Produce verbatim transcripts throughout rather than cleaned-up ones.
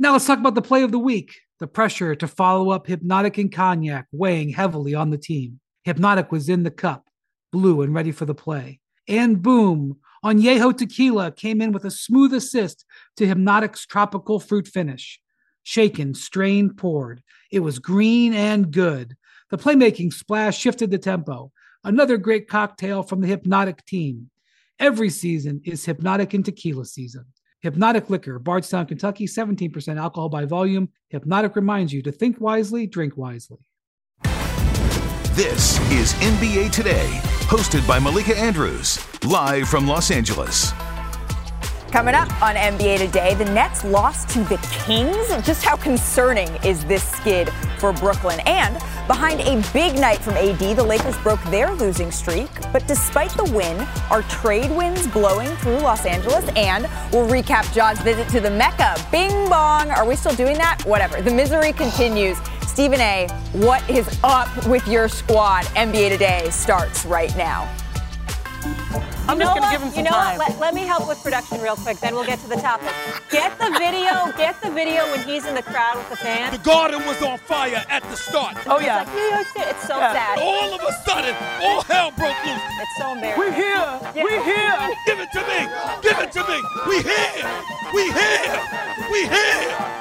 Now let's talk about the play of the week. The pressure to follow up Hypnotic and Cognac weighing heavily on the team. Hypnotic was in the cup, blue and ready for the play. And boom, Añejo Tequila came in with a smooth assist to Hypnotic's tropical fruit finish. Shaken, strained, poured. It was green and good. The playmaking splash shifted the tempo. Another great cocktail from the Hypnotic team. Every season is Hypnotic and Tequila season. Hypnotic Liquor, Bardstown, Kentucky, seventeen percent alcohol by volume. Hypnotic reminds you to think wisely, drink wisely. This is N B A Today, hosted by Malika Andrews, live from Los Angeles. Coming up on N B A Today, the Nets lost to the Kings. Just how concerning is this skid for Brooklyn? And behind a big night from A D, the Lakers broke their losing streak. But despite the win, are trade winds blowing through Los Angeles? And we'll recap John's visit to the Mecca. Bing bong. Are we still doing that? Whatever. The misery continues. Stephen A., what is up with your squad? N B A Today starts right now. I'm just going to give him some you know time. What? Let, let me help with production real quick, then we'll get to the topic. Get the video, get the video when he's in the crowd with the fans. The garden was on fire at the start. Oh, yeah. It's like New York City. It's so yeah. sad. All of a sudden, all hell broke loose. It's so embarrassing. We're here. Yeah. We're here. Give it to me. Give it to me. We here. We here. We here.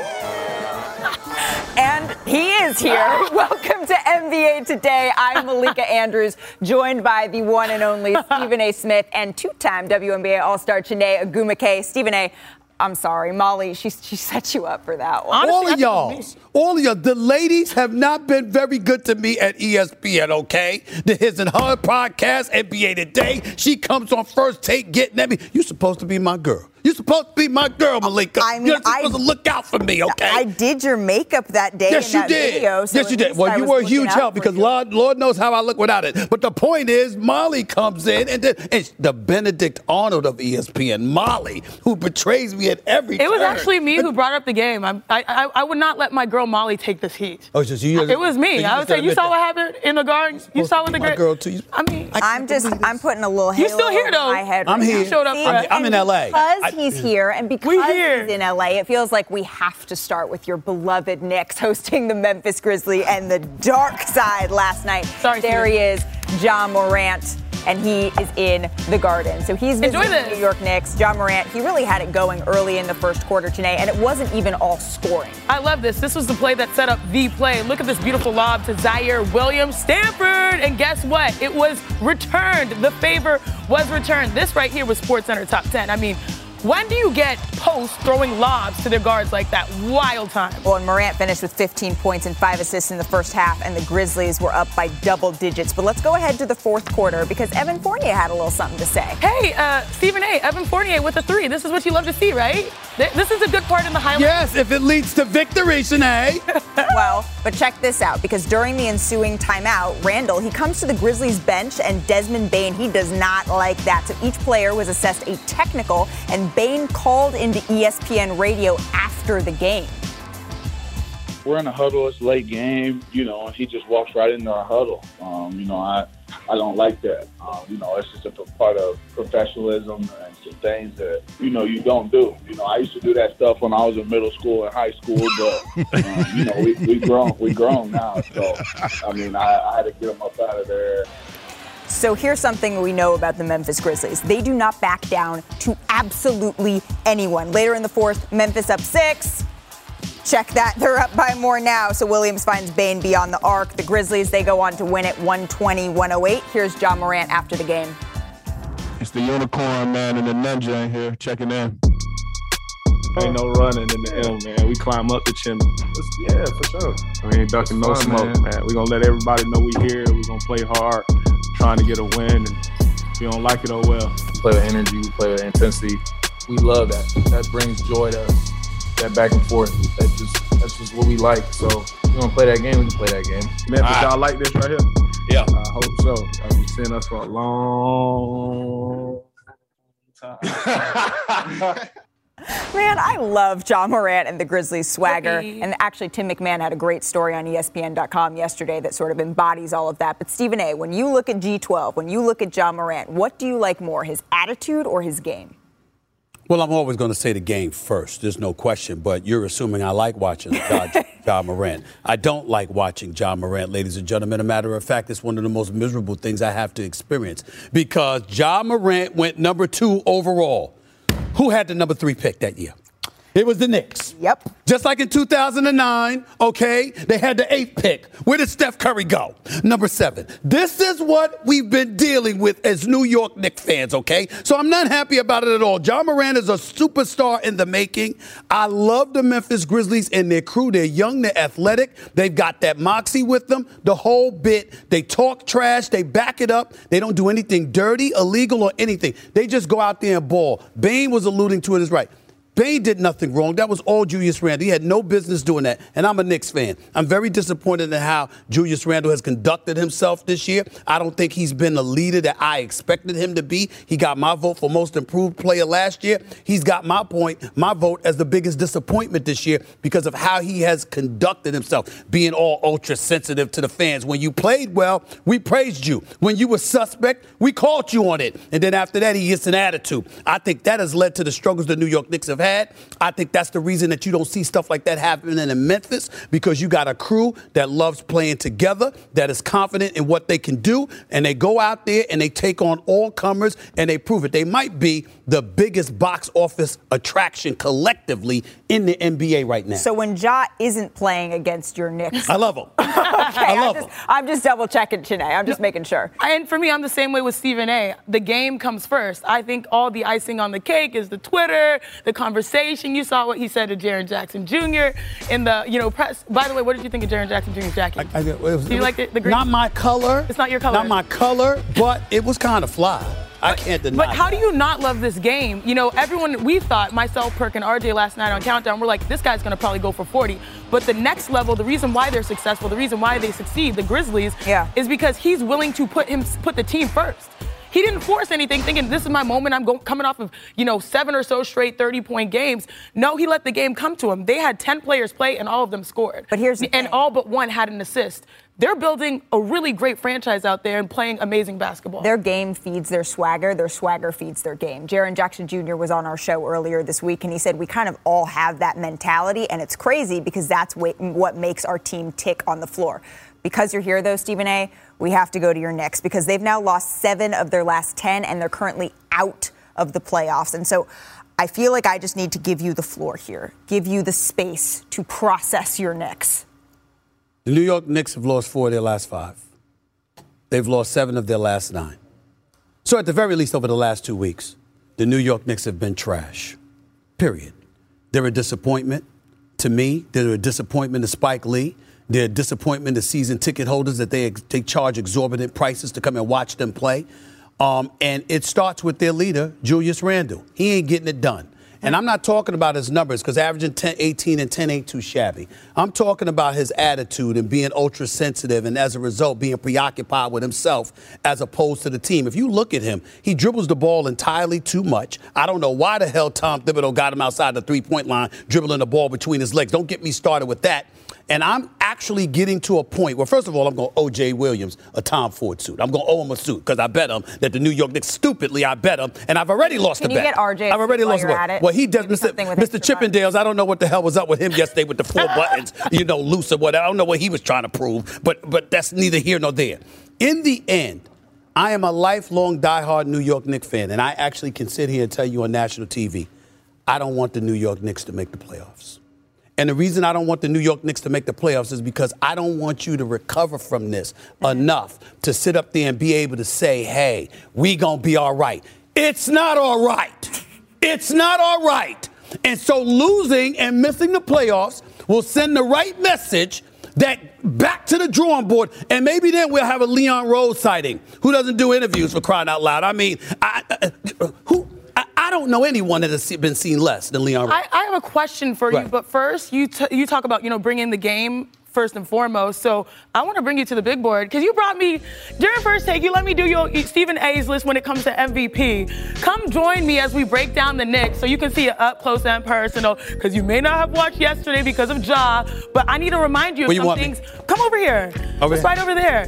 And he is here. Welcome to N B A Today. I'm Malika Andrews, joined by the one and only Stephen A. Smith and two-time W N B A All-Star Chiney Ogwumike. Stephen A., I'm sorry, Molly, she, she set you up for that one. Honestly, all of y'all, all of y'all, the ladies have not been very good to me at E S P N, okay? The His and Her podcast, N B A Today, she comes on First Take getting at me. You're supposed to be my girl. You're supposed to be my girl, Malika. I mean, You're supposed I, to look out for me, okay? I did your makeup that day yes, in you that did. video. So yes, you did. Well, you were a huge help because Lord, Lord knows how I look without it. But the point is, Molly comes in, and then, it's the Benedict Arnold of E S P N, Molly, who betrays me at every It turn. was actually me who brought up the game. I, I I would not let my girl Molly take this heat. Oh, it's just you? It was me. I would say, you saw what happened in the garden? You saw what the great... girl too. I mean... I I'm just, I'm putting a little halo You're still here, though. my head I'm right here. Now. You showed up. See, I'm, I'm in L A. Because I, he's here, and because he's in L A, it feels like we have to start with your beloved Knicks hosting the Memphis Grizzlies and the dark side last night. Sorry, there he is, Ja Morant, and he is in the Garden. So he's visiting the New York Knicks. Ja Morant, he really had it going early in the first quarter today, and it wasn't even all scoring. I love this. This was the play that set up the play. Look at this beautiful lob to Zaire Williams Stanford, and guess what? It was returned. The favor was returned. This right here was SportsCenter Top ten. I mean, when do you get posts throwing lobs to their guards like that? Wild time. Well, and Morant finished with fifteen points and five assists in the first half, and the Grizzlies were up by double digits. But let's go ahead to the fourth quarter because Evan Fournier had a little something to say. Hey, uh, Stephen A., Evan Fournier with a three. This is what you love to see, right? This is a good part in the highlights. Yes, if it leads to victory, Chiney. Well, but check this out, because during the ensuing timeout, Randall, he comes to the Grizzlies bench, and Desmond Bane, he does not like that. So each player was assessed a technical, and Bane called into E S P N radio after the game. We're in a huddle, it's late game, you know, and he just walks right into our huddle. Um, you know, I I don't like that. Um, you know, it's just a part of professionalism and some things that, you know, you don't do. You know, I used to do that stuff when I was in middle school and high school, but, um, you know, we, we grown, we grown now. So, I mean, I, I had to get them up out of there. So here's something we know about the Memphis Grizzlies. They do not back down to absolutely anyone. Later in the fourth, Memphis up six. Check that. They're up by more now. So Williams finds Bane beyond the arc. The Grizzlies, they go on to win it one twenty to one oh eight. Here's Ja Morant after the game. It's the unicorn, man, and the ninja in here checking in. Ain't no running in the M, man. We climb up the chimney. Yeah, for sure. We ain't ducking no fun, smoke, man. man. We gonna let everybody know we here. We gonna play hard, trying to get a win. And if you don't like it, oh well. We play with energy. We play with intensity. We love that. That brings joy to us. That back and forth. That just that's just what we like. So if you want to play that game, we can play that game. Memphis, y'all like this right here? Yeah. I hope so. I've been seeing us for a long time. Man, I love Ja Morant and the Grizzlies swagger. Okay. And actually, Tim McMahon had a great story on E S P N dot com yesterday that sort of embodies all of that. But Stephen A., when you look at G twelve, when you look at Ja Morant, what do you like more, his attitude or his game? Well, I'm always going to say the game first. There's no question. But you're assuming I like watching Ja, Ja Morant. I don't like watching Ja Morant, ladies and gentlemen. A matter of fact, it's one of the most miserable things I have to experience because Ja Morant went number two overall. Who had the number three pick that year? It was the Knicks. Yep. Just like in two thousand nine, okay, they had the eighth pick. Where did Steph Curry go? Number seven. This is what we've been dealing with as New York Knicks fans, okay? So I'm not happy about it at all. Ja Morant is a superstar in the making. I love the Memphis Grizzlies and their crew. They're young, they're athletic. They've got that moxie with them, the whole bit. They talk trash. They back it up. They don't do anything dirty, illegal, or anything. They just go out there and ball. Bane was alluding to it as right. Bane did nothing wrong. That was all Julius Randle. He had no business doing that. And I'm a Knicks fan. I'm very disappointed in how Julius Randle has conducted himself this year. I don't think he's been the leader that I expected him to be. He got my vote for most improved player last year. He's got my point, my vote as the biggest disappointment this year because of how he has conducted himself, being all ultra sensitive to the fans. When you played well, we praised you. When you were suspect, we called you on it. And then after that, he gets an attitude. I think that has led to the struggles the New York Knicks have had. I think that's the reason that you don't see stuff like that happening in Memphis, because you got a crew that loves playing together, that is confident in what they can do, and they go out there and they take on all comers and they prove it. They might be the biggest box office attraction collectively in the N B A right now. So when Ja isn't playing against your Knicks, I love him. okay, I love I'm just, him. I'm just double checking today. I'm just making sure. And for me, I'm the same way with Stephen A. The game comes first. I think all the icing on the cake is the Twitter, the conversation. You saw what he said to Jaren Jackson Junior in the, you know, press. By the way, what did you think of Jaren Jackson Junior's jacket? I, I, it was, Do you like the, the green? Not my color. It's not your color. Not my color, but it was kind of fly. I can't deny But how that. do you not love this game? You know, everyone, we thought, myself, Perk, and R J last night on Countdown, we're like, this guy's going to probably go for forty. But the next level, the reason why they're successful, the reason why they succeed, the Grizzlies, yeah. is because he's willing to put him, put the team first. He didn't force anything, thinking this is my moment. I'm going, coming off of, you know, seven or so straight thirty-point games. No, he let the game come to him. They had ten players play, and all of them scored. But here's the and thing. all but one had an assist. They're building a really great franchise out there and playing amazing basketball. Their game feeds their swagger. Their swagger feeds their game. Jaren Jackson Junior was on our show earlier this week, and he said we kind of all have that mentality, and it's crazy because that's what makes our team tick on the floor. Because you're here, though, Stephen A., we have to go to your Knicks because they've now lost seven of their last ten, and they're currently out of the playoffs. And so I feel like I just need to give you the floor here, give you the space to process your Knicks. The New York Knicks have lost four of their last five. They've lost seven of their last nine. So at the very least, over the last two weeks, the New York Knicks have been trash. Period. They're a disappointment to me. They're a disappointment to Spike Lee. They're a disappointment to season ticket holders that they, they charge exorbitant prices to come and watch them play. Um, and it starts with their leader, Julius Randle. He ain't getting it done. And I'm not talking about his numbers because averaging ten, eighteen, and ten ain't too shabby. I'm talking about his attitude and being ultra sensitive and as a result being preoccupied with himself as opposed to the team. If you look at him, he dribbles the ball entirely too much. I don't know why the hell Tom Thibodeau got him outside the three-point line, dribbling the ball between his legs. Don't get me started with that. And I'm actually getting to a point where, first of all, I'm going to O J Williams a Tom Ford suit. I'm going to owe him a suit because I bet him that the New York Knicks, stupidly, I bet him, and I've already lost Can the you bet. Get R J I've already lost the bet. Well, he does, Mister Mister Chippendales, I don't know what the hell was up with him yesterday with the four buttons, you know, loose or whatever. I don't know what he was trying to prove, but but that's neither here nor there. In the end, I am a lifelong diehard New York Knicks fan, and I actually can sit here and tell you on national T V, I don't want the New York Knicks to make the playoffs. And the reason I don't want the New York Knicks to make the playoffs is because I don't want you to recover from this enough to sit up there and be able to say, hey, we gonna be all right. It's not all right. It's not all right. And so losing and missing the playoffs will send the right message that back to the drawing board, and maybe then we'll have a Leon Rose sighting who doesn't do interviews for crying out loud. I mean, I, uh, who? I, I don't know anyone that has been seen less than Leon Rose. I, I have a question for right. you, but first, you t- you talk about, you know, bringing the game first and foremost. So I want to bring you to the big board because you brought me, during First Take, you let me do your Stephen A's list when it comes to M V P. Come join me as we break down the Knicks so you can see it up close and personal because you may not have watched yesterday because of Ja, but I need to remind you of Where you some want things. Me? Come over here. Over Just here? right over there.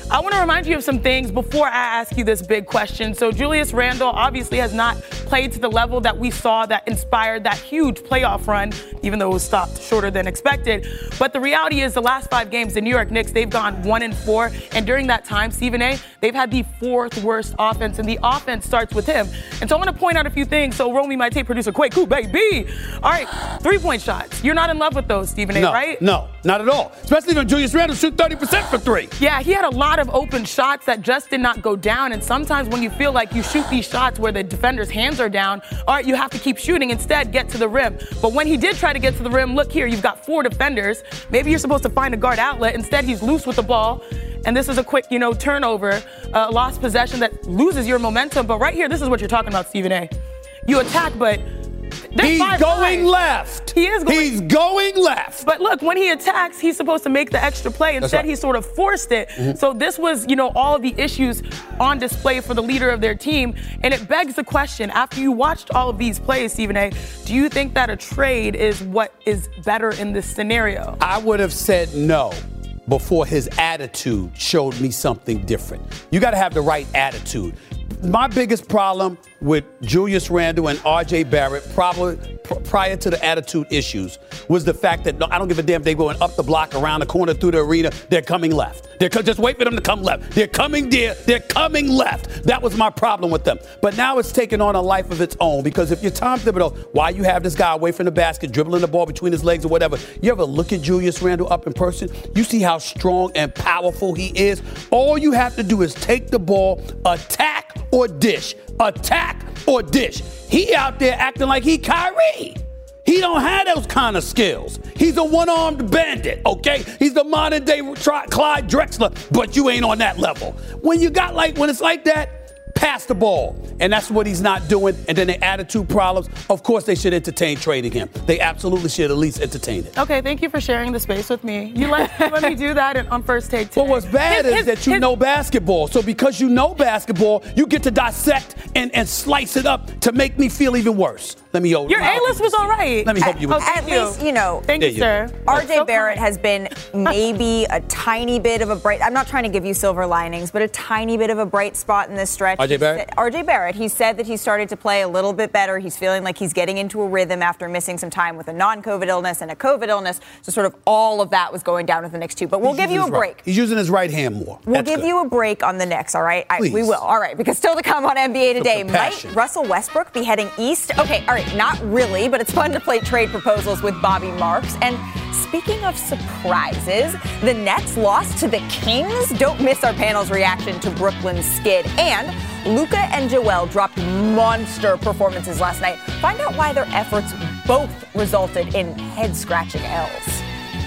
I want to remind you of some things before I ask you this big question. So Julius Randle obviously has not played to the level that we saw that inspired that huge playoff run, even though it was stopped shorter than expected. But the reality is the last five games, the New York Knicks, they've gone one and four. And during that time, Stephen A., they've had the fourth worst offense, and the offense starts with him. And so I want to point out a few things. So roll me my tape producer, Kwaku, baby. All right, three-point shots. You're not in love with those, Stephen A., no, right? No, not at all. Especially when Julius Randle shoot thirty percent for three. Yeah, he had a lot of open shots that just did not go down. And sometimes when you feel like you shoot these shots where the defender's hands are down, all right, you have to keep shooting. Instead, get to the rim. But when he did try to get to the rim, look here, you've got four defenders. Maybe you're supposed to find a guard outlet. Instead, he's loose with the ball. And this is a quick, you know, turnover, uh, lost possession that loses your momentum. But right here, this is what you're talking about, Stephen A. You attack, but he's going lines. left. He is going He's going left. But look, when he attacks, he's supposed to make the extra play. Instead, right. he sort of forced it. Mm-hmm. So this was, you know, all of the issues on display for the leader of their team. And it begs the question, after you watched all of these plays, Stephen A., do you think that a trade is what is better in this scenario? I would have said no before his attitude showed me something different. You got to have the right attitude. My biggest problem with Julius Randle and R J Barrett, probably pr- prior to the attitude issues, was the fact that no, I don't give a damn if they're going up the block, around the corner, through the arena. They're coming left. They're co- just wait for them to come left. They're coming there. They're coming left. That was my problem with them. But now it's taken on a life of its own, because if you're Tom Thibodeau, why you have this guy away from the basket, dribbling the ball between his legs or whatever, you ever look at Julius Randle up in person? You see how strong and powerful he is? All you have to do is take the ball, attack or dish, attack or dish. He out there acting like he Kyrie. He don't have those kind of skills. He's a one-armed bandit, okay? He's the modern-day Clyde Drexler, but you ain't on that level. When you got like, when it's like that, pass the ball. And that's what he's not doing. And then the attitude problems, of course they should entertain trading him. They absolutely should at least entertain it. Okay, thank you for sharing the space with me. You let, you let me do that in, on First Take today. Well, what's bad his, is his, that you his, know basketball. So because you know basketball, you get to dissect and, and slice it up to make me feel even worse. Let me Your A-list was all right. Let me help you with At, at least, you know. Thank you, sir. R J so Barrett has been maybe a tiny bit of a bright, I'm not trying to give you silver linings, but a tiny bit of a bright spot in this stretch. R J Barrett? R J Barrett, he said that he started to play a little bit better. He's feeling like he's getting into a rhythm after missing some time with a non-COVID illness and a COVID illness. So sort of all of that was going down with the Knicks too. But we'll He's give you a break. Right. He's using his right hand more. We'll That's give good. you a break on the Knicks, all right? I, we will. All right, because still to come on N B A Today, might Russell Westbrook be heading east? Okay, all right, not really, but it's fun to play trade proposals with Bobby Marks. And speaking of surprises, the Nets lost to the Kings. Don't miss our panel's reaction to Brooklyn's skid. And Luka and Joel dropped monster performances last night. Find out why their efforts both resulted in head-scratching L's.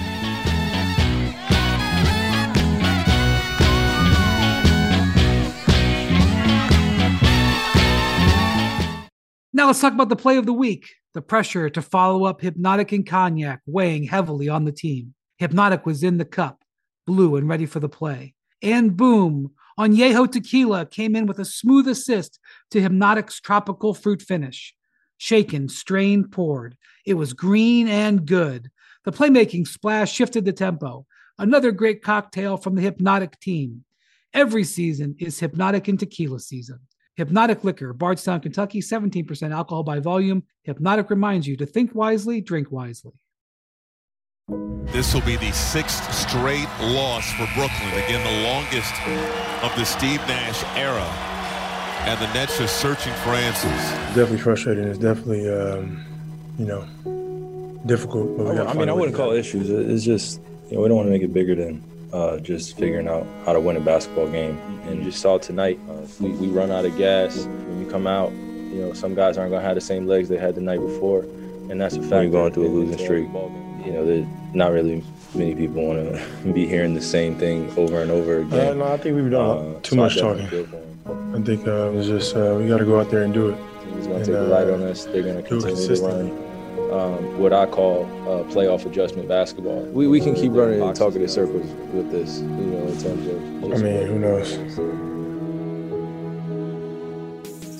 Now let's talk about the play of the week. The pressure to follow up Hypnotic and Cognac weighing heavily on the team. Hypnotic was in the cup, blue and ready for the play. And boom, Añejo Tequila came in with a smooth assist to Hypnotic's tropical fruit finish. Shaken, strained, poured. It was green and good. The playmaking splash shifted the tempo. Another great cocktail from the Hypnotic team. Every season is Hypnotic and Tequila season. Hypnotic Liquor, Bardstown, Kentucky, seventeen percent alcohol by volume. Hypnotic reminds you to think wisely, drink wisely. This will be the sixth straight loss for Brooklyn. Again, the longest of the Steve Nash era. And the Nets are searching for answers. It's definitely frustrating. It's definitely, um, you know, difficult. But we I mean, I wouldn't call it issues. It's just, you know, we don't want to make it bigger than uh, just figuring out how to win a basketball game. And you saw tonight, uh, we, we run out of gas. When you come out, you know, some guys aren't going to have the same legs they had the night before. And that's a fact. When you're going through a losing streak, you know, there's not really many people want to be hearing the same thing over and over again. Uh, no, I think we've done uh, too so much talking. I think uh, it's just uh, we got to go out there and do it. He's going to take uh, the light on us. They're going to continue to run um, what I call uh, playoff adjustment basketball. We we can keep running and talking in circles with this, you know, in terms of. I mean, who knows?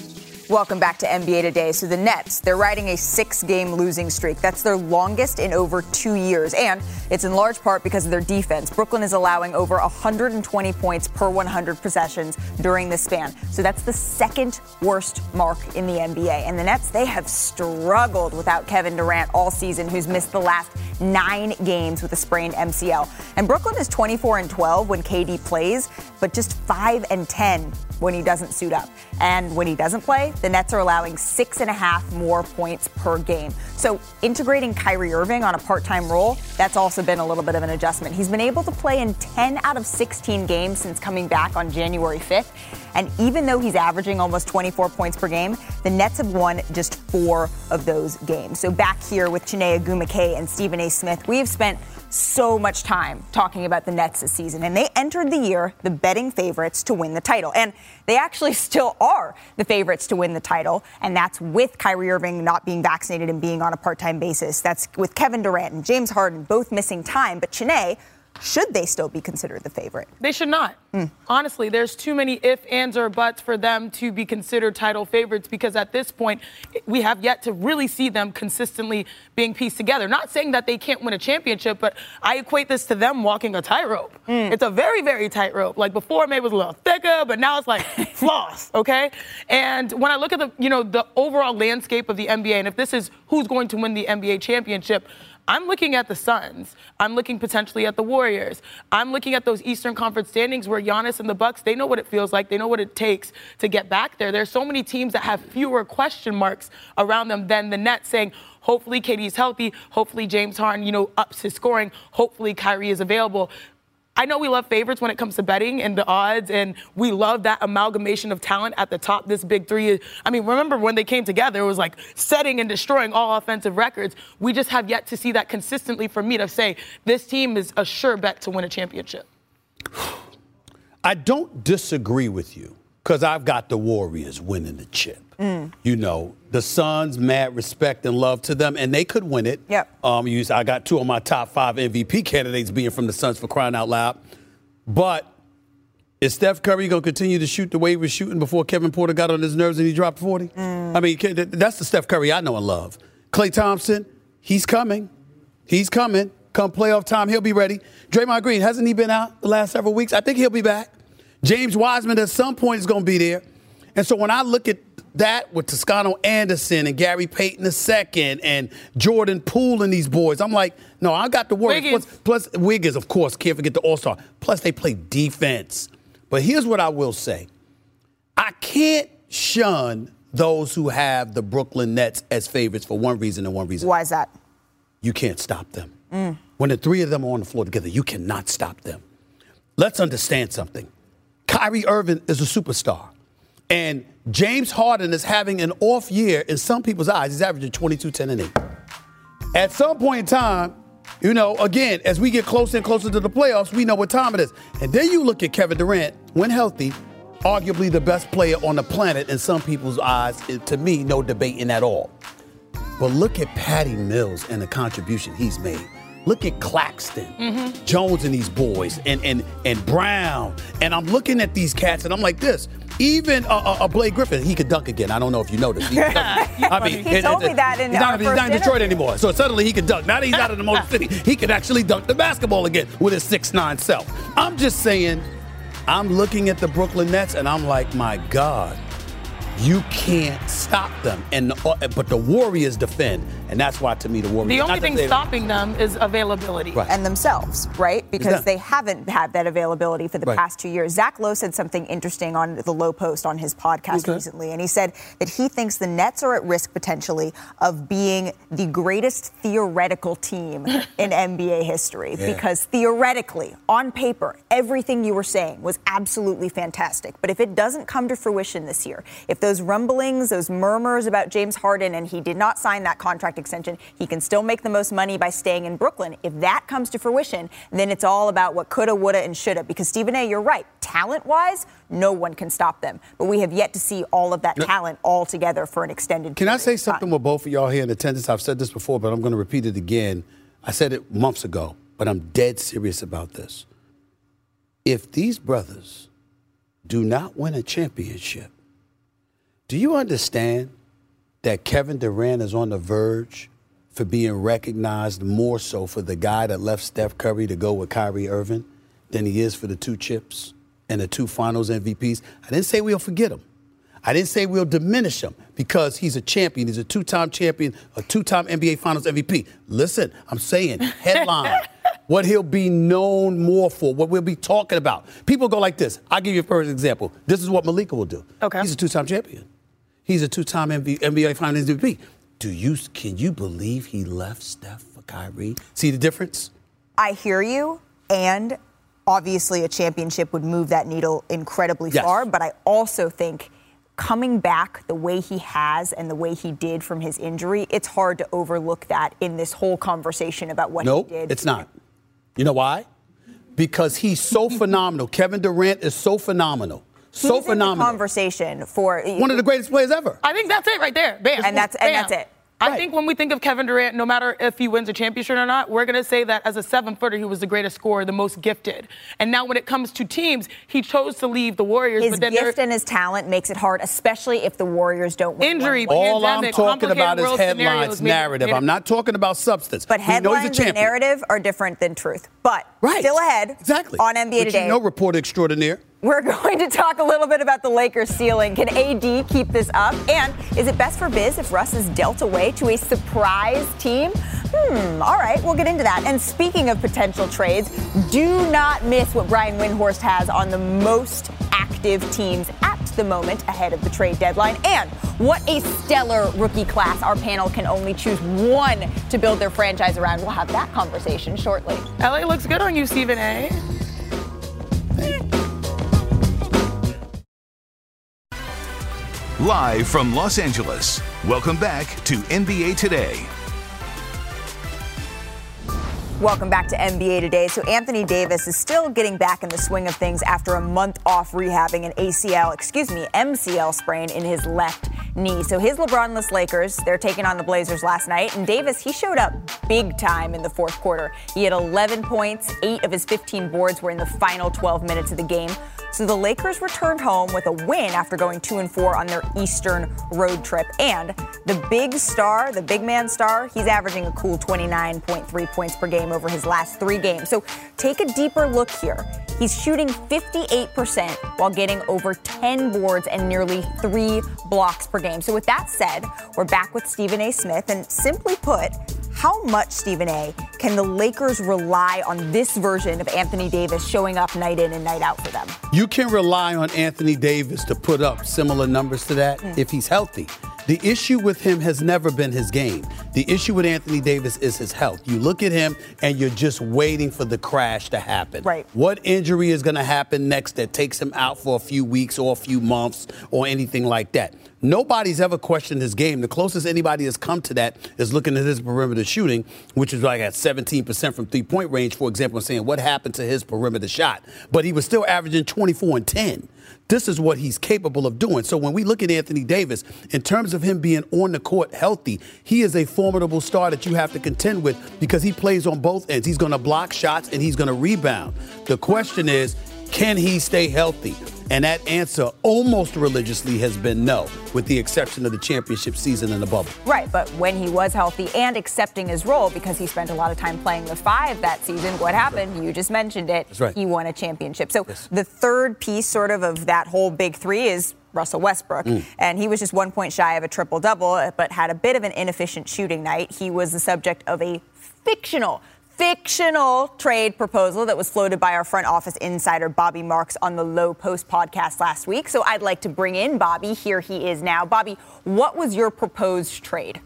Welcome back to N B A Today. So the Nets, they're riding a six-game losing streak. That's their longest in over two years. And it's in large part because of their defense. Brooklyn is allowing over one hundred twenty points per one hundred possessions during this span. So that's the second worst mark in the N B A. And the Nets, they have struggled without Kevin Durant all season, who's missed the last nine games with a sprained M C L. And Brooklyn is twenty-four and twelve when K D plays, but just five and ten when he doesn't suit up. And when he doesn't play, the Nets are allowing six and a half more points per game. So integrating Kyrie Irving on a part-time role, that's also been a little bit of an adjustment. He's been able to play in ten out of sixteen games since coming back on January fifth. And even though he's averaging almost twenty-four points per game, the Nets have won just four of those games. So back here with Chiney Ogwumike and Stephen A. Smith, we've spent so much time talking about the Nets this season. And they entered the year the betting favorites to win the title. And they actually still are the favorites to win the title. And that's with Kyrie Irving not being vaccinated and being on a part-time basis. That's with Kevin Durant and James Harden both missing time. But Chiney, should they still be considered the favorite? They should not. Mm. Honestly, there's too many ifs, ands, or buts for them to be considered title favorites because at this point, we have yet to really see them consistently being pieced together. Not saying that they can't win a championship, but I equate this to them walking a tightrope. Mm. It's a very, very tightrope. Like before, maybe it was a little thicker, but now it's like floss, okay? And when I look at the, you know, the overall landscape of the N B A, and if this is who's going to win the N B A championship, I'm looking at the Suns. I'm looking potentially at the Warriors. I'm looking at those Eastern Conference standings where Giannis and the Bucks, they know what it feels like. They know what it takes to get back there. There's so many teams that have fewer question marks around them than the Nets saying, hopefully K D's healthy. Hopefully James Harden, you know, ups his scoring. Hopefully Kyrie is available. I know we love favorites when it comes to betting and the odds, and we love that amalgamation of talent at the top. This big three. I mean, remember when they came together, it was like setting and destroying all offensive records. We just have yet to see that consistently for me to say this team is a sure bet to win a championship. I don't disagree with you because I've got the Warriors winning the chip. Mm. You know, the Suns, mad respect and love to them, and they could win it. Yep. Um, you, I got two of my top five M V P candidates being from the Suns for crying out loud. But is Steph Curry going to continue to shoot the way he was shooting before Kevin Porter got on his nerves and he dropped forty? Mm. I mean, that's the Steph Curry I know and love. Klay Thompson, he's coming. He's coming. Come playoff time, he'll be ready. Draymond Green, hasn't he been out the last several weeks? I think he'll be back. James Wiseman at some point is going to be there. And so when I look at that with Toscano Anderson and Gary Payton the second and Jordan Poole and these boys, I'm like, no, I got the Warriors. Wiggins. Plus, plus Wiggins, of course, can't forget the All-Star. Plus, they play defense. But here's what I will say. I can't shun those who have the Brooklyn Nets as favorites for one reason and one reason. Why is that? You can't stop them. Mm. When the three of them are on the floor together, you cannot stop them. Let's understand something. Kyrie Irving is a superstar. And James Harden is having an off year in some people's eyes. He's averaging twenty-two, ten, and eight. At some point in time, you know, again, as we get closer and closer to the playoffs, we know what time it is. And then you look at Kevin Durant, when healthy, arguably the best player on the planet in some people's eyes. To me, no debating at all. But look at Patty Mills and the contribution he's made. Look at Claxton, mm-hmm. Jones and these boys, and, and, and Brown. And I'm looking at these cats, and I'm like this. Even a uh, uh, Blake Griffin, he could dunk again. I don't know if you noticed. He, I mean, he it, told it, me that in he's not, our he's not in first Detroit interview. anymore. So suddenly he could dunk. Now that he's out of the Motor City, he could actually dunk the basketball again with his six nine self. I'm just saying, I'm looking at the Brooklyn Nets, and I'm like, my God, you can't stop them. And uh, but the Warriors defend, and that's why, to me, the Warriors. The only thing stopping them is availability. Right. And themselves, right? Because they haven't had that availability for the right. past two years. Zach Lowe said something interesting on the Low Post on his podcast okay. recently, and he said that he thinks the Nets are at risk potentially of being the greatest theoretical team in N B A history. Yeah. Because theoretically, on paper, everything you were saying was absolutely fantastic. But if it doesn't come to fruition this year, if those rumblings, those murmurs about James Harden, and he did not sign that contract extension, he can still make the most money by staying in Brooklyn. If that comes to fruition, then it's all about what coulda, woulda, and shoulda. Because, Stephen A., you're right. Talent-wise, no one can stop them. But we have yet to see all of that now, talent all together for an extended Can period I say something with both of y'all here in attendance? I've said this before, but I'm going to repeat it again. I said it months ago, but I'm dead serious about this. If these brothers do not win a championship, Do you understand that Kevin Durant is on the verge for being recognized more so for the guy that left Steph Curry to go with Kyrie Irving than he is for the two chips and the two finals M V Ps? I didn't say we'll forget him. I didn't say we'll diminish him because he's a champion. He's a two-time champion, a two-time N B A Finals M V P. Listen, I'm saying headline, what he'll be known more for, what we'll be talking about. People go like this. I'll give you a perfect example. This is what Malika will do. Okay. He's a two-time champion. He's a two-time N B A Finals M V P. Do you, can you believe he left Steph for Kyrie? See the difference? I hear you, and obviously a championship would move that needle incredibly Yes. far, but I also think coming back the way he has and the way he did from his injury, it's hard to overlook that in this whole conversation about what Nope, he did. it's not. You know why? Because he's so phenomenal. Kevin Durant is so phenomenal. So He's phenomenal. In the conversation for one of the greatest players ever. I think that's it right there. Bam. And that's and Bam. that's it. I Right. think when we think of Kevin Durant, no matter if he wins a championship or not, we're going to say that as a seven-footer, he was the greatest scorer, the most gifted. And now when it comes to teams, he chose to leave the Warriors. His but then gift and his talent makes it hard, especially if the Warriors don't win. Injury, one. All I'm pandemic, talking about is complicated world headlines, scenarios made it- narrative. made it- I'm not talking about substance. But He knows headlines a and champion. narrative are different than truth. But Right. still ahead Exactly. on N B A but Today. You know, reporter extraordinaire. We're going to talk a little bit about the Lakers' ceiling. Can A D keep this up? And is it best for Biz if Russ is dealt away to a surprise team? Hmm, all right, we'll get into that. And speaking of potential trades, do not miss what Brian Windhorst has on the most active teams at the moment ahead of the trade deadline. And what a stellar rookie class. Our panel can only choose one to build their franchise around. We'll have that conversation shortly. L A looks good on you, Stephen A. Live from Los Angeles, welcome back to N B A Today. Welcome back to N B A Today. So Anthony Davis is still getting back in the swing of things after a month off rehabbing an A C L, excuse me, M C L sprain in his left knee. So his LeBron-less Lakers, they're taking on the Blazers last night. And Davis, he showed up big time in the fourth quarter. He had eleven points, eight of his fifteen boards were in the final twelve minutes of the game. So the Lakers returned home with a win after going two and four on their Eastern road trip. And the big star, the big man star, he's averaging a cool twenty-nine point three points per game over his last three games. So take a deeper look here. He's shooting fifty-eight percent while getting over ten boards and nearly three blocks per game. So with that said, we're back with Stephen A. Smith. And simply put, how much, Stephen A., can the Lakers rely on this version of Anthony Davis showing up night in and night out for them? You can rely on Anthony Davis to put up similar numbers to that mm. if he's healthy. The issue with him has never been his game. The issue with Anthony Davis is his health. You look at him and you're just waiting for the crash to happen. Right. What injury is going to happen next that takes him out for a few weeks or a few months or anything like that? Nobody's ever questioned his game. The closest anybody has come to that is looking at his perimeter shooting, which is like at seventeen percent from three-point range, for example, and saying what happened to his perimeter shot. But he was still averaging twenty-four and ten. This is what he's capable of doing. So when we look at Anthony Davis, in terms of him being on the court healthy, he is a formidable star that you have to contend with because he plays on both ends. He's going to block shots and he's going to rebound. The question is, can he stay healthy? And that answer almost religiously has been no, with the exception of the championship season in the bubble. Right, but when he was healthy and accepting his role, because he spent a lot of time playing the five that season, what happened? Right. You just mentioned it. That's right. He won a championship. So yes. the third piece sort of of that whole big three is Russell Westbrook. Mm. And he was just one point shy of a triple-double, but had a bit of an inefficient shooting night. He was the subject of a fictional Fictional trade proposal that was floated by our front office insider Bobby Marks on the Low Post podcast last week. So I'd like to bring in Bobby. Here he is now. Bobby, what was your proposed trade?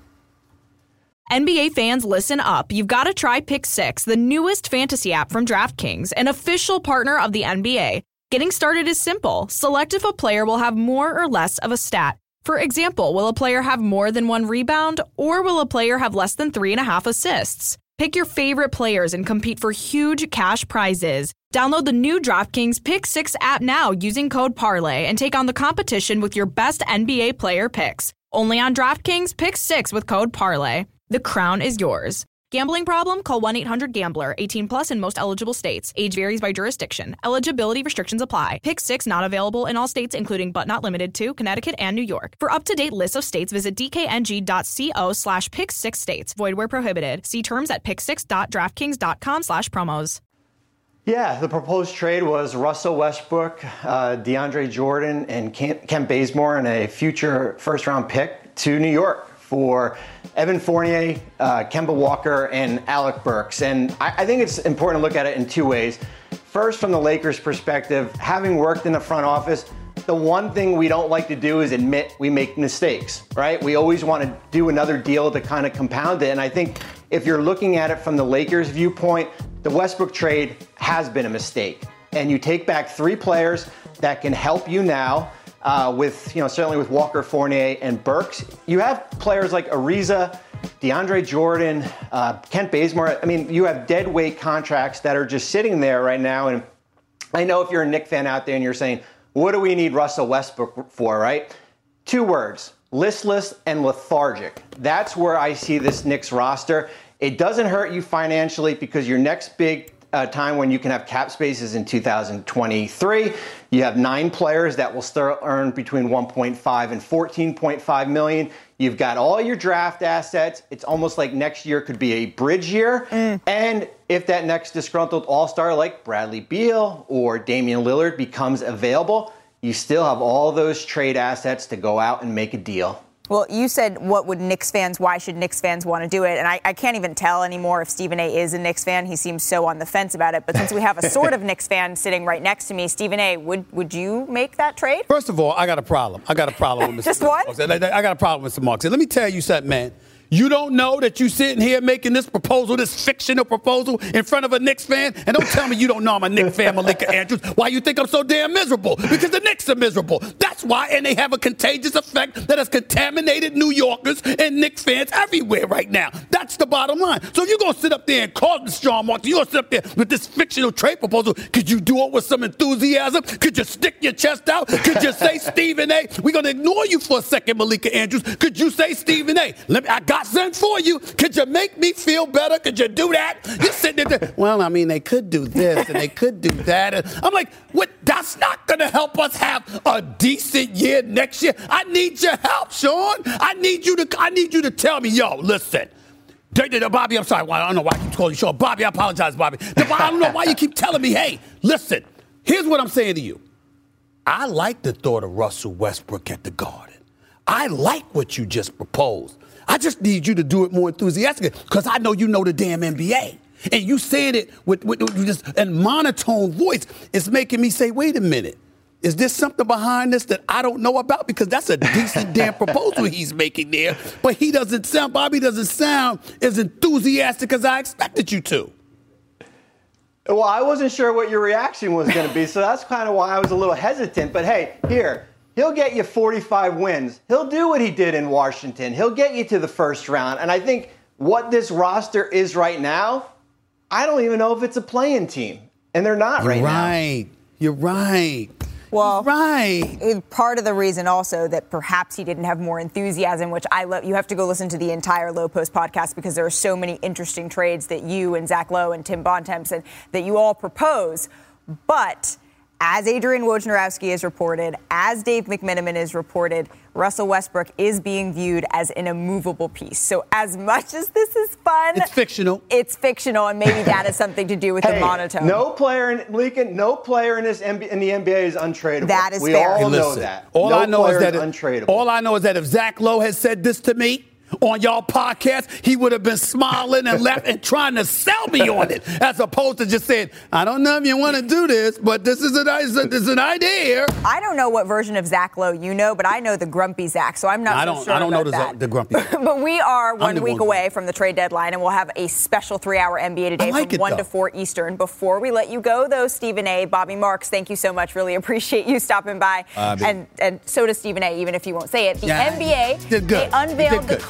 N B A fans, listen up. You've got to try Pick Six, the newest fantasy app from DraftKings, an official partner of the N B A. Getting started is simple. Select if a player will have more or less of a stat. For example, will a player have more than one rebound, or will a player have less than three and a half assists? Pick your favorite players and compete for huge cash prizes. Download the new DraftKings Pick Six app now using code Parlay and take on the competition with your best N B A player picks. Only on DraftKings Pick Six with code Parlay. The crown is yours. Gambling problem? Call one eight hundred gambler. eighteen plus in most eligible states. Age varies by jurisdiction. Eligibility restrictions apply. Pick six not available in all states, including but not limited to Connecticut and New York. For up-to-date lists of states, visit dkng.co slash pick six states. Void where prohibited. See terms at pick six dot draftkings dot com slash promos. Yeah, the proposed trade was Russell Westbrook, uh, DeAndre Jordan, and Kent, Kent Bazemore, and a future first-round pick to New York for Evan Fournier, uh, Kemba Walker, and Alec Burks. And I, I think it's important to look at it in two ways. First, from the Lakers' perspective, having worked in the front office, the one thing we don't like to do is admit we make mistakes, right? We always want to do another deal to kind of compound it. And I think if you're looking at it from the Lakers' viewpoint, the Westbrook trade has been a mistake. And you take back three players that can help you now. Uh, with, you know, certainly with Walker, Fournier, and Burks. You have players like Ariza, DeAndre Jordan, uh, Kent Bazemore. I mean, you have dead weight contracts that are just sitting there right now. And I know if you're a Knicks fan out there and you're saying, what do we need Russell Westbrook for, right? Two words, listless and lethargic. That's where I see this Knicks roster. It doesn't hurt you financially because your next big Uh, time when you can have cap spaces in two thousand twenty-three. You have nine players that will still earn between one point five and fourteen point five million. You've got all your draft assets. It's almost like next year could be a bridge year. Mm. And if that next disgruntled all-star like Bradley Beal or Damian Lillard becomes available, you still have all those trade assets to go out and make a deal. Well, you said, what would Knicks fans, why should Knicks fans want to do it? And I, I can't even tell anymore if Stephen A. is a Knicks fan. He seems so on the fence about it. But since we have a sort of Knicks fan sitting right next to me, Stephen A., would would you make that trade? First of all, I got a problem. I got a problem with Mister Just one? I got a problem with Mister Marks. Let me tell you something, man. You don't know that you sitting here making this proposal, this fictional proposal in front of a Knicks fan? And don't tell me you don't know I'm a Knicks fan, Malika Andrews. Why you think I'm so damn miserable? Because the Knicks are miserable. That's why, and they have a contagious effect that has contaminated New Yorkers and Knicks fans everywhere right now. That's the bottom line. So if you're going to sit up there and call the strong marks, you're going to sit up there with this fictional trade proposal, could you do it with some enthusiasm? Could you stick your chest out? Could you say Stephen A.? We're going to ignore you for a second, Malika Andrews. Could you say Stephen A.? Let me, I got something for you. Could you make me feel better? Could you do that? You're sitting there, well, I mean, they could do this and they could do that. And I'm like, what? That's not going to help us have a decent year next year. I need your help, Sean. I need you to, I need you to tell me, yo, listen. Bobby, I'm sorry. I don't know why I keep calling you Sean. Bobby, I apologize, Bobby. I don't know why you keep telling me, hey, listen, here's what I'm saying to you. I like the thought of Russell Westbrook at the Garden. I like what you just proposed. I just need you to do it more enthusiastically because I know you know the damn N B A. And you saying it with, with, with just a monotone voice is making me say, wait a minute. Is there something behind this that I don't know about? Because that's a decent damn proposal he's making there. But he doesn't sound, Bobby doesn't sound as enthusiastic as I expected you to. Well, I wasn't sure what your reaction was going to be, so that's kind of why I was a little hesitant. But hey, here. He'll get you forty-five wins. He'll do what he did in Washington. He'll get you to the first round. And I think what this roster is right now, I don't even know if it's a play-in team. And they're not You're right, right now. You're right. Well, You're right. Part of the reason also that perhaps he didn't have more enthusiasm, which I love. You have to go listen to the entire Low Post podcast because there are so many interesting trades that you and Zach Lowe and Tim Bontemps and that you all propose. But as Adrian Wojnarowski has reported, as Dave McMenamin has reported, Russell Westbrook is being viewed as an immovable piece. So as much as this is fun, it's fictional. It's fictional, and maybe that has something to do with hey, the monotone. No player in Lincoln, no player in this N B A, in the N B A is untradeable. That is we fair. all hey, know listen, that. All no I know is that is if, untradeable. All I know is that if Zach Lowe had said this to me on y'all podcast, he would have been smiling and left and trying to sell me on it, as opposed to just saying, I don't know if you want to do this, but this is an, this is an idea. I don't know what version of Zach Lowe you know, but I know the grumpy Zach, so I'm not I so don't, sure I don't know about the, that. the grumpy Zach. But we are one the week one away from the trade deadline, and we'll have a special three-hour N B A Today like from it, one though. to four Eastern. Before we let you go, though, Stephen A., Bobby Marks, thank you so much. Really appreciate you stopping by. Uh, and, and so does Stephen A., even if you won't say it. The yeah, N B A, they unveiled the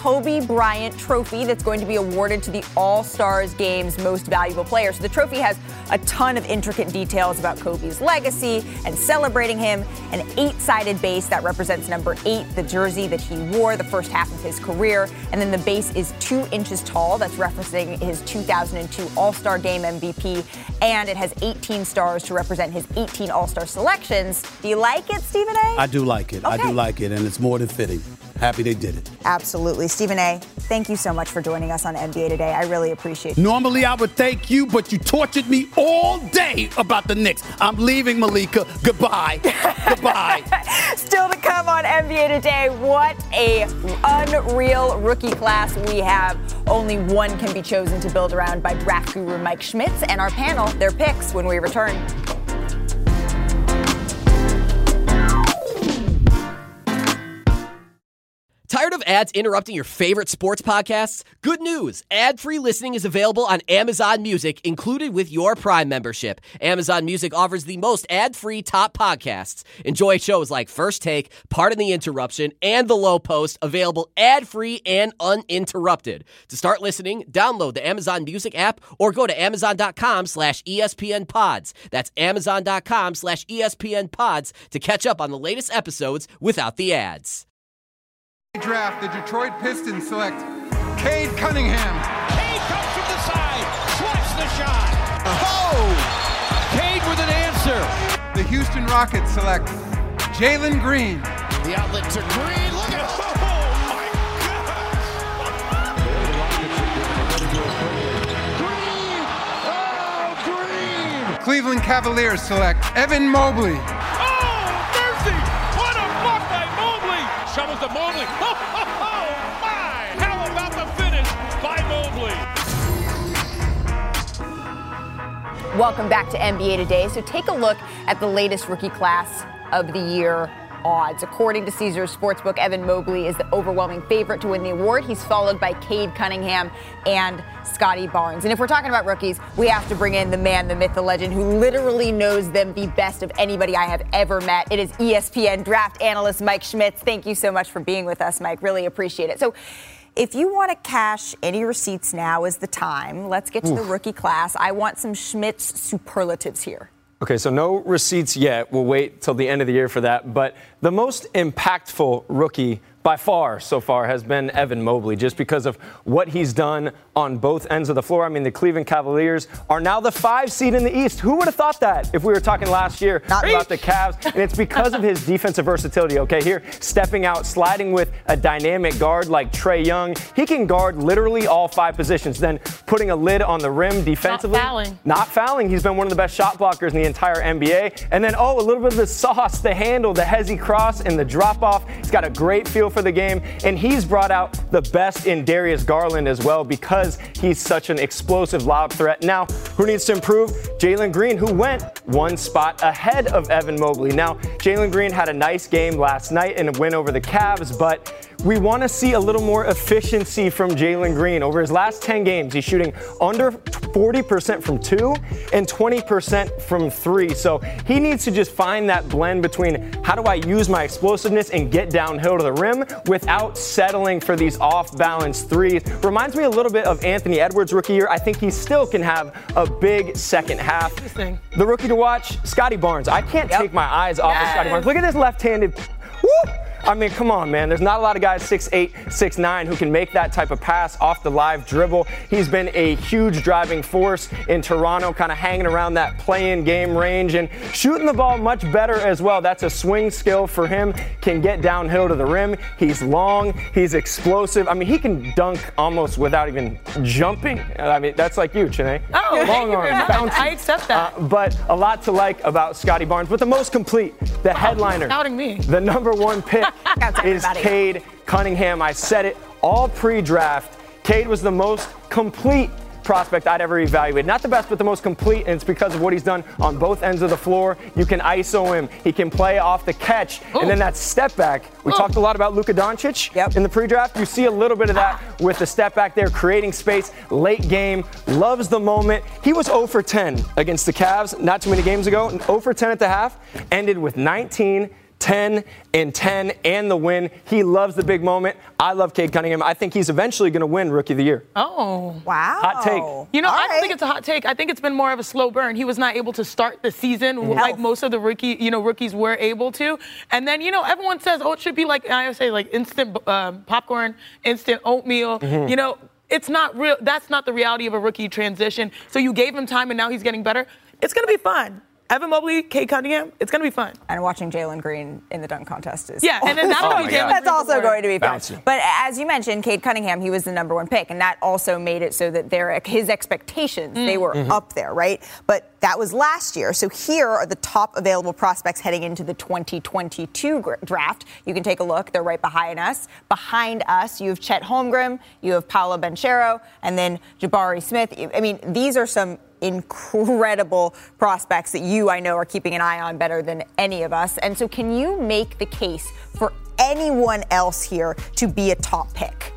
Kobe Bryant trophy that's going to be awarded to the All-Stars Game's most valuable player. So the trophy has a ton of intricate details about Kobe's legacy and celebrating him. An eight-sided base that represents number eight, the jersey that he wore the first half of his career. And then the base is two inches tall. That's referencing his two thousand two All-Star Game M V P. And it has eighteen stars to represent his eighteen All-Star selections. Do you like it, Stephen A? I do like it. Okay. I do like it, and it's more than fitting. Happy they did it. Absolutely. Stephen A., thank you so much for joining us on N B A Today. I really appreciate it. Normally I would thank you, but you tortured me all day about the Knicks. I'm leaving, Malika. Goodbye. Goodbye. Still to come on N B A Today, what a unreal rookie class we have. Only one can be chosen to build around by draft guru Mike Schmitz, and our panel, their picks when we return. Tired of ads interrupting your favorite sports podcasts? Good news! Ad-free listening is available on Amazon Music, included with your Prime membership. Amazon Music offers the most ad-free top podcasts. Enjoy shows like First Take, Pardon the Interruption, and The Low Post, available ad-free and uninterrupted. To start listening, download the Amazon Music app or go to amazon.com slash ESPN pods. That's amazon.com slash ESPN pods to catch up on the latest episodes without the ads. Draft, the Detroit Pistons select Cade Cunningham. Cade comes from the side, swats the shot. Oh! Cade with an answer. The Houston Rockets select Jalen Green. The outlet to Green. Look at oh my God! Green! Oh, Green! Cleveland Cavaliers select Evan Mobley. Oh, mercy! What a block by Mobley! Shovels to Mobley. Oh, oh, oh, my! How about the finish by Mobley? Welcome back to N B A Today. So take a look at the latest rookie class of the year odds. According to Caesars Sportsbook, Evan Mobley is the overwhelming favorite to win the award. He's followed by Cade Cunningham and Scotty Barnes. And if we're talking about rookies, we have to bring in the man, the myth, the legend, who literally knows them the best of anybody I have ever met. It is E S P N draft analyst Mike Schmitz. Thank you so much for being with us, Mike. Really appreciate it. So if you want to cash any receipts, now is the time. Let's get to Oof. the rookie class. I want some Schmitz superlatives here. Okay, so no receipts yet. We'll wait till the end of the year for that. But the most impactful rookie by far so far has been Evan Mobley, just because of what he's done on both ends of the floor. I mean, the Cleveland Cavaliers are now the five seed in the East. Who would have thought that if we were talking last year Not about the Cavs? And it's because of his defensive versatility. Okay, here, stepping out, sliding with a dynamic guard like Trae Young. He can guard literally all five positions, then putting a lid on the rim defensively. Not fouling. Not fouling. He's been one of the best shot blockers in the entire N B A. And then, oh, a little bit of the sauce, the handle, the hezzy cross, and the drop-off. He's got a great feel for the game, and he's brought out the best in Darius Garland as well because he's such an explosive lob threat. Now, who needs to improve? Jalen Green, who went one spot ahead of Evan Mobley. Now, Jalen Green had a nice game last night in a win over the Cavs, but we want to see a little more efficiency from Jalen Green. Over his last ten games, he's shooting under forty percent from two and twenty percent from three. So he needs to just find that blend between how do I use my explosiveness and get downhill to the rim without settling for these off-balance threes. Reminds me a little bit of Anthony Edwards' rookie year. I think he still can have a big second half. Interesting. The rookie to watch, Scotty Barnes. I can't yep. take my eyes off yes. of Scotty Barnes. Look at this left-handed. Woo! I mean, come on, man. There's not a lot of guys six eight, six nine who can make that type of pass off the live dribble. He's been a huge driving force in Toronto, kind of hanging around that play-in game range and shooting the ball much better as well. That's a swing skill for him. Can get downhill to the rim. He's long. He's explosive. I mean, he can dunk almost without even jumping. I mean, that's like you, Chene. Oh, long arms, bouncy. I accept that. Uh, but a lot to like about Scotty Barnes. But the most complete, the headliner, doubting me. The number one pick is Cade Cunningham. I said it all pre-draft. Cade was the most complete prospect I'd ever evaluated. Not the best, but the most complete, and it's because of what he's done on both ends of the floor. You can I S O him. He can play off the catch. Ooh. And then that step back. We Ooh. talked a lot about Luka Doncic yep. in the pre-draft. You see a little bit of that ah. with the step back there, creating space, late game, loves the moment. He was zero for ten against the Cavs not too many games ago. zero for ten at the half, ended with nineteen, ten and ten and the win. He loves the big moment. I love Cade Cunningham. I think he's eventually going to win Rookie of the Year. Oh. Wow. Hot take. You know, All I don't right. think it's a hot take. I think it's been more of a slow burn. He was not able to start the season Mm-hmm. like most of the rookie, you know, rookies were able to. And then, you know, everyone says, oh, it should be like, I say, like instant um, popcorn, instant oatmeal. Mm-hmm. You know, it's not real. That's not the reality of a rookie transition. So you gave him time and now he's getting better. It's going to be fun. Evan Mobley, Cade Cunningham, it's going to be fun. And watching Jalen Green in the dunk contest is Yeah, and then that'll Oh be my Jalen God. That's Green also before. going to be fun. Bouncy. But as you mentioned, Cade Cunningham, he was the number one pick, and that also made it so that their his expectations, they were Mm-hmm. up there, right? But that was last year. So here are the top available prospects heading into the twenty twenty-two gra- draft. You can take a look. They're right behind us. Behind us, you have Chet Holmgren, you have Paolo Banchero, and then Jabari Smith. I mean, these are some incredible prospects that you, I know, are keeping an eye on better than any of us. And so can you make the case for anyone else here to be a top pick?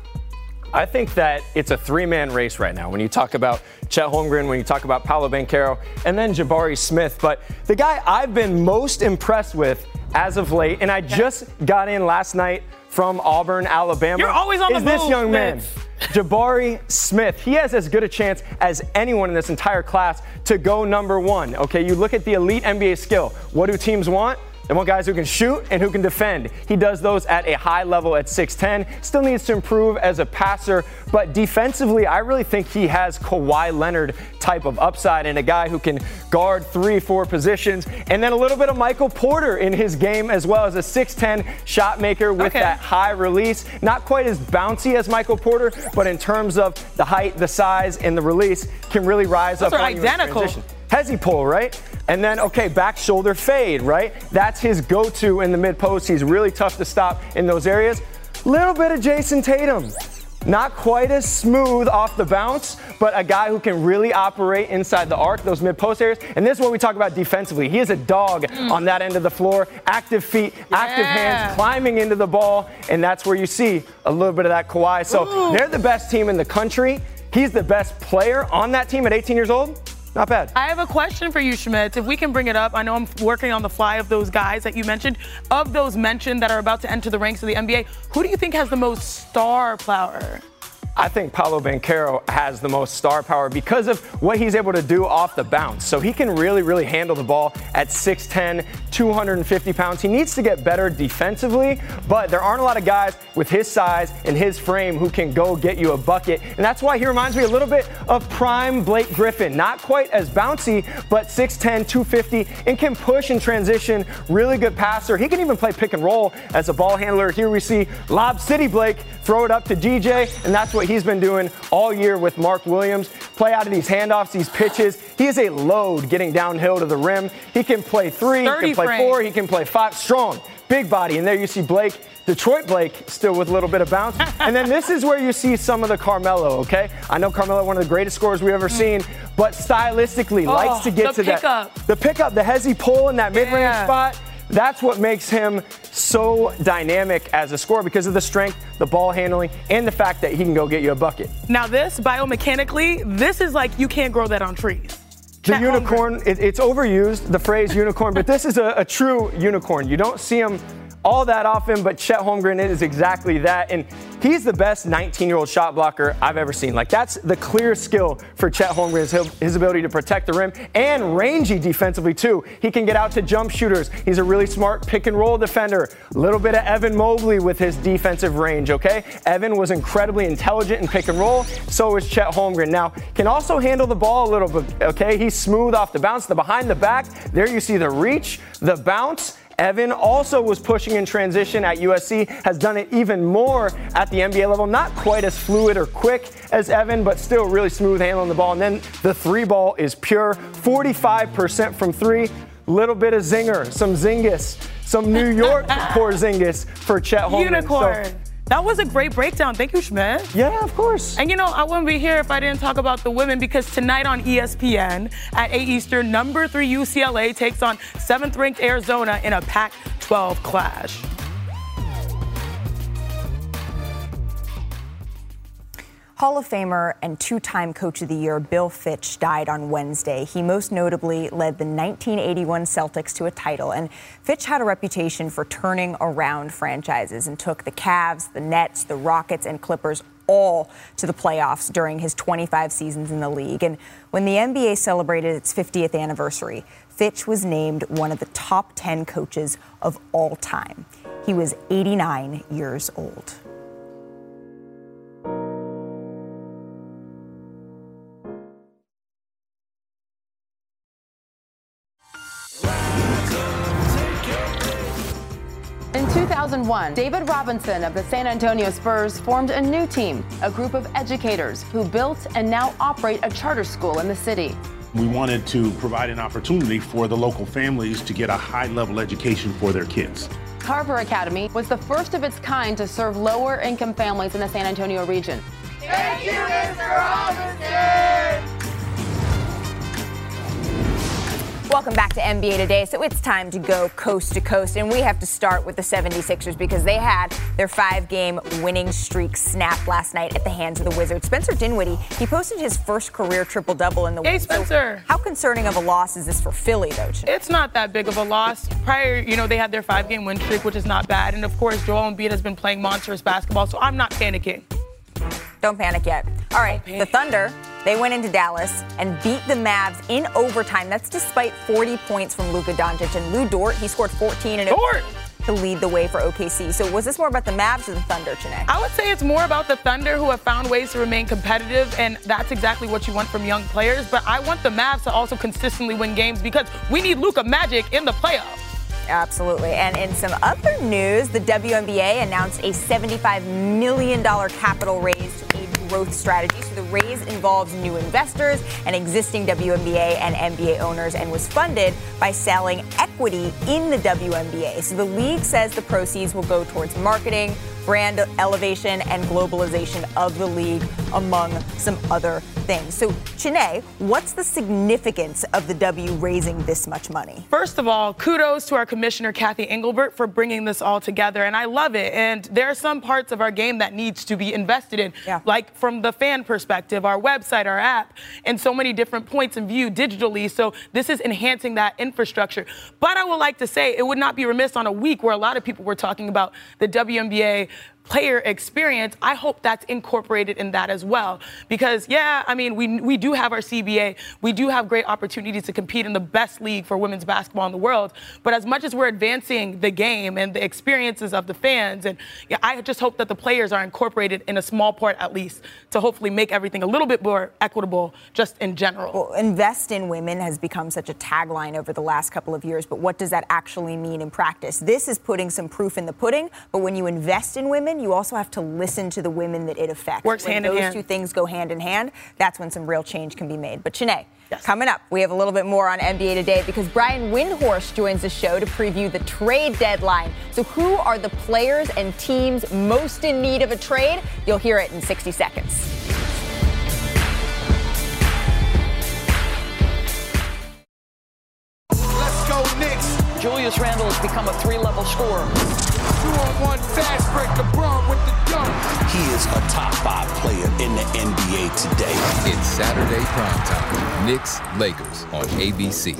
I think that it's a three-man race right now when you talk about Chet Holmgren, when you talk about Paolo Banchero, and then Jabari Smith. But the guy I've been most impressed with as of late, and I just got in last night from Auburn, Alabama. You're always on the is this move, young man, Smith. Jabari Smith. He has as good a chance as anyone in this entire class to go number one. Okay, you look at the elite N B A skill. What do teams want? They want guys who can shoot and who can defend. He does those at a high level at six ten. Still needs to improve as a passer, but defensively, I really think he has Kawhi Leonard type of upside and a guy who can guard three, four positions. And then a little bit of Michael Porter in his game as well as a six ten shot maker with Okay. that high release. Not quite as bouncy as Michael Porter, but in terms of the height, the size, and the release, can really rise Those up are on you in identical. transition. Hezzy pull, right? And then, okay, back shoulder fade, right? That's his go-to in the mid-post. He's really tough to stop in those areas. Little bit of Jason Tatum. Not quite as smooth off the bounce, but a guy who can really operate inside the arc, those mid-post areas. And this is what we talk about defensively. He is a dog mm. on that end of the floor. Active feet, yeah. active hands, climbing into the ball. And that's where you see a little bit of that Kawhi. So Ooh. They're the best team in the country. He's the best player on that team at eighteen years old. Not bad. I have a question for you, Schmitz. If we can bring it up, I know I'm working on the fly of those guys that you mentioned. Of those mentioned that are about to enter the ranks of the N B A, who do you think has the most star power? I think Paolo Banchero has the most star power because of what he's able to do off the bounce. So he can really, really handle the ball at six ten, two hundred fifty pounds. He needs to get better defensively, but there aren't a lot of guys with his size and his frame who can go get you a bucket. And that's why he reminds me a little bit of prime Blake Griffin. Not quite as bouncy, but six ten, two fifty, and can push and transition. Really good passer. He can even play pick and roll as a ball handler. Here we see Lob City Blake throw it up to D J, and that's what he's been doing all year with Mark Williams. Play out of these handoffs, these pitches. He is a load getting downhill to the rim. He can play three, he can play frame. four, he can play five. Strong, big body. And there you see Blake, Detroit Blake, still with a little bit of bounce. And then this is where you see some of the Carmelo, okay? I know Carmelo, one of the greatest scorers we've ever seen, but stylistically oh, likes to get the to pickup. that. The pickup, the Hezzy pull in that mid-range yeah. spot. That's what makes him so dynamic as a scorer because of the strength, the ball handling, and the fact that he can go get you a bucket. Now this, biomechanically, this is like you can't grow that on trees. The unicorn, it, it's overused, the phrase unicorn, but this is a, a true unicorn. You don't see him all that often, but Chet Holmgren is exactly that. And he's the best nineteen-year-old shot blocker I've ever seen. Like, that's the clear skill for Chet Holmgren, is his ability to protect the rim and rangy defensively, too. He can get out to jump shooters. He's a really smart pick-and-roll defender. A little bit of Evan Mobley with his defensive range, okay? Evan was incredibly intelligent in pick-and-roll. So is Chet Holmgren. Now, can also handle the ball a little bit, okay? He's smooth off the bounce, the behind the back. There you see the reach, the bounce. Evan also was pushing in transition at U S C, has done it even more at the N B A level. Not quite as fluid or quick as Evan, but still really smooth handling the ball. And then the three ball is pure, forty-five percent from three. Little bit of zinger, some zingus, some New York Porzingis for Chet Holmgren. Unicorn. So, that was a great breakdown. Thank you, Schmidt. Yeah, of course. And you know, I wouldn't be here if I didn't talk about the women, because tonight on E S P N at eight Eastern, number three U C L A takes on seventh-ranked Arizona in a Pac twelve clash. Hall of Famer and two-time Coach of the Year Bill Fitch died on Wednesday. He most notably led the nineteen eighty-one Celtics to a title, and Fitch had a reputation for turning around franchises and took the Cavs, the Nets, the Rockets, and Clippers all to the playoffs during his twenty-five seasons in the league. And when the N B A celebrated its fiftieth anniversary, Fitch was named one of the top ten coaches of all time. He was eighty-nine years old. In two thousand one, David Robinson of the San Antonio Spurs formed a new team, a group of educators who built and now operate a charter school in the city. We wanted to provide an opportunity for the local families to get a high-level education for their kids. Carver Academy was the first of its kind to serve lower-income families in the San Antonio region. Thank you, Mister Robinson! Welcome back to N B A Today. So it's time to go coast to coast, and we have to start with the seventy-sixers because they had their five-game winning streak snapped last night at the hands of the Wizards. Spencer Dinwiddie, he posted his first career triple-double in the Hey, win. Spencer. So how concerning of a loss is this for Philly, though? It's not that big of a loss. Prior, you know, they had their five-game win streak, which is not bad. And, of course, Joel Embiid has been playing monstrous basketball, so I'm not panicking. Don't panic yet. All right, the Thunder, they went into Dallas and beat the Mavs in overtime. That's despite forty points from Luka Doncic. And Lou Dort, he scored fourteen and Dort! to lead the way for O K C. So was this more about the Mavs or the Thunder, Chiney? I would say it's more about the Thunder, who have found ways to remain competitive, and that's exactly what you want from young players. But I want the Mavs to also consistently win games because we need Luka Magic in the playoffs. Absolutely. And in some other news, the W N B A announced a seventy-five million dollars capital raise to aid growth strategy. So the raise involves new investors and existing W N B A and N B A owners and was funded by selling equity in the W N B A. So the league says the proceeds will go towards marketing, brand elevation, and globalization of the league, among some other things. So, Chiney, what's the significance of the W raising this much money? First of all, kudos to our commissioner, Kathy Engelbert, for bringing this all together, and I love it. And there are some parts of our game that needs to be invested in, yeah. like from the fan perspective, our website, our app, and so many different points of view digitally. So this is enhancing that infrastructure. But I would like to say it would not be remiss on a week where a lot of people were talking about the W N B A player experience. I hope that's incorporated in that as well. Because, yeah, I mean, we we do have our C B A. We do have great opportunities to compete in the best league for women's basketball in the world. But as much as we're advancing the game and the experiences of the fans, and yeah, I just hope that the players are incorporated in a small part at least to hopefully make everything a little bit more equitable just in general. Well, invest in women has become such a tagline over the last couple of years, but what does that actually mean in practice? This is putting some proof in the pudding, but when you invest in women, you also have to listen to the women that it affects. Works when hand in those hand. two things go hand in hand, that's when some real change can be made. But Chiney, yes. Coming up, we have a little bit more on N B A Today because Brian Windhorst joins the show to preview the trade deadline. So who are the players and teams most in need of a trade? You'll hear it in sixty seconds. Let's go, Knicks. Julius Randle has become a three-level scorer. Two-on-one fast break, LeBron with the dunk. He is a top five player in the N B A today. It's Saturday primetime. Knicks, Lakers on A B C.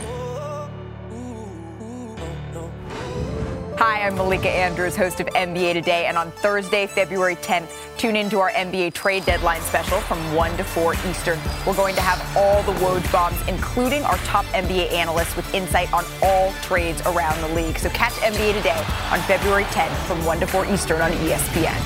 Hi, I'm Malika Andrews, host of N B A Today, and on Thursday, February tenth, tune into our N B A trade deadline special from one to four Eastern. We're going to have all the Woj bombs, including our top N B A analysts with insight on all trades around the league. So catch N B A Today on February tenth from one to four Eastern on E S P N.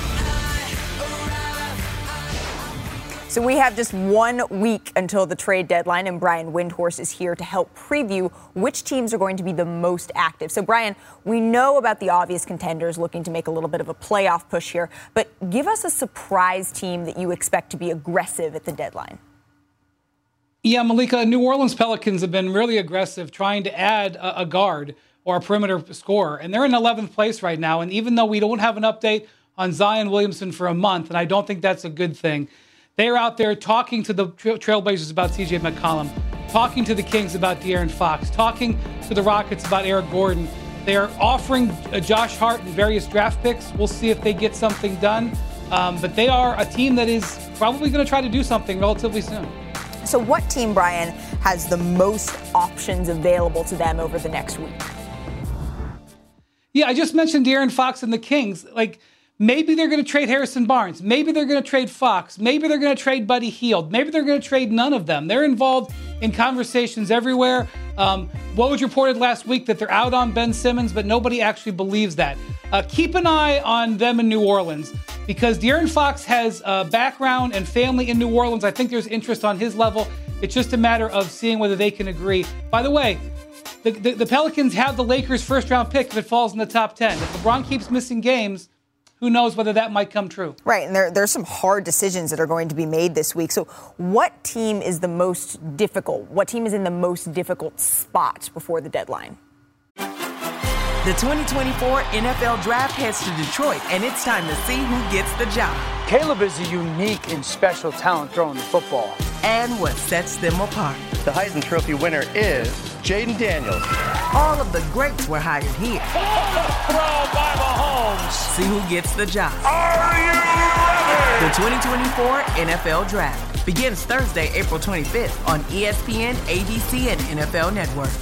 So we have just one week until the trade deadline, and Brian Windhorst is here to help preview which teams are going to be the most active. So, Brian, we know about the obvious contenders looking to make a little bit of a playoff push here, but give us a surprise team that you expect to be aggressive at the deadline. Yeah, Malika, New Orleans Pelicans have been really aggressive trying to add a, a guard or a perimeter scorer, and they're in eleventh place right now. And even though we don't have an update on Zion Williamson for a month, and I don't think that's a good thing, they're out there talking to the Trailblazers about C J McCollum, talking to the Kings about De'Aaron Fox, talking to the Rockets about Eric Gordon. They're offering uh, Josh Hart and various draft picks. We'll see if they get something done. Um, but they are a team that is probably going to try to do something relatively soon. So what team, Brian, has the most options available to them over the next week? Yeah, I just mentioned De'Aaron Fox and the Kings. Like, maybe they're going to trade Harrison Barnes. Maybe they're going to trade Fox. Maybe they're going to trade Buddy Hield. Maybe they're going to trade none of them. They're involved in conversations everywhere. Um, what was reported last week that they're out on Ben Simmons, but nobody actually believes that. Uh, keep an eye on them in New Orleans because De'Aaron Fox has a background and family in New Orleans. I think there's interest on his level. It's just a matter of seeing whether they can agree. By the way, the, the, the Pelicans have the Lakers' first-round pick if it falls in the top ten. If LeBron keeps missing games, who knows whether that might come true. Right, and there, there's some hard decisions that are going to be made this week. So what team is the most difficult? What team is in the most difficult spot before the deadline? The twenty twenty-four N F L Draft heads to Detroit, and it's time to see who gets the job. Caleb is a unique and special talent throwing the football. And what sets them apart. The Heisman Trophy winner is Jaden Daniels. All of the greats were hired here. Throw by Mahomes. See who gets the job. Are you ready? The twenty twenty-four N F L Draft begins Thursday, April twenty-fifth on E S P N, A B C, and N F L Network.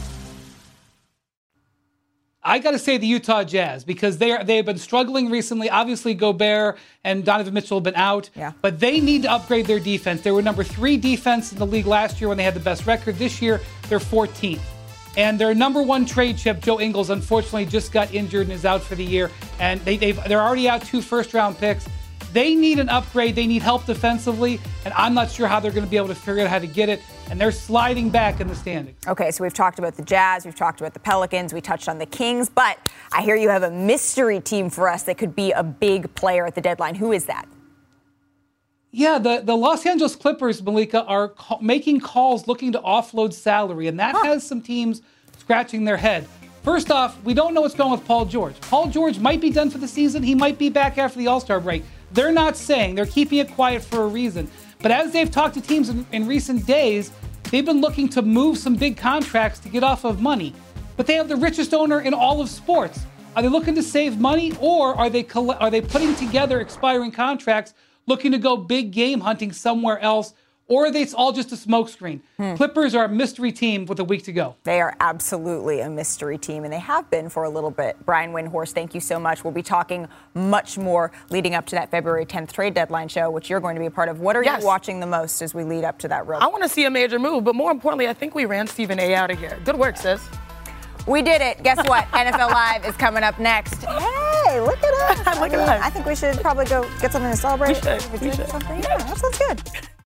I got to say the Utah Jazz because they are they have been struggling recently. Obviously, Gobert and Donovan Mitchell have been out, yeah. but they need to upgrade their defense. They were number three defense in the league last year when they had the best record. This year, they're fourteenth. And their number one trade chip, Joe Ingles, unfortunately just got injured and is out for the year. And they, they've, they're already out two first-round picks. They need an upgrade. They need help defensively, and I'm not sure how they're going to be able to figure out how to get it. And they're sliding back in the standings. Okay, so we've talked about the Jazz, we've talked about the Pelicans, we touched on the Kings, but I hear you have a mystery team for us that could be a big player at the deadline. Who is that? Yeah, the, the Los Angeles Clippers, Malika, are ca- making calls looking to offload salary, and that huh. has some teams scratching their head. First off, we don't know what's going on with Paul George. Paul George might be done for the season. He might be back after the All-Star break. They're not saying. They're keeping it quiet for a reason. But as they've talked to teams in, in recent days, they've been looking to move some big contracts to get off of money. But they have the richest owner in all of sports. Are they looking to save money, or are they coll- are they putting together expiring contracts, looking to go big game hunting somewhere else? Or are they, it's all just a smokescreen? Hmm. Clippers are a mystery team with a week to go. They are absolutely a mystery team, and they have been for a little bit. Brian Windhorst, thank you so much. We'll be talking much more leading up to that February tenth trade deadline show, which you're going to be a part of. What are yes. you watching the most as we lead up to that road? I want to see a major move, but more importantly, I think we ran Stephen A. out of here. Good work, sis. We did it. Guess what? N F L Live is coming up next. Hey, look at us. look I mean, at us. I think we should probably go get something to celebrate. We should. We we did should. something. Yeah, that sounds good.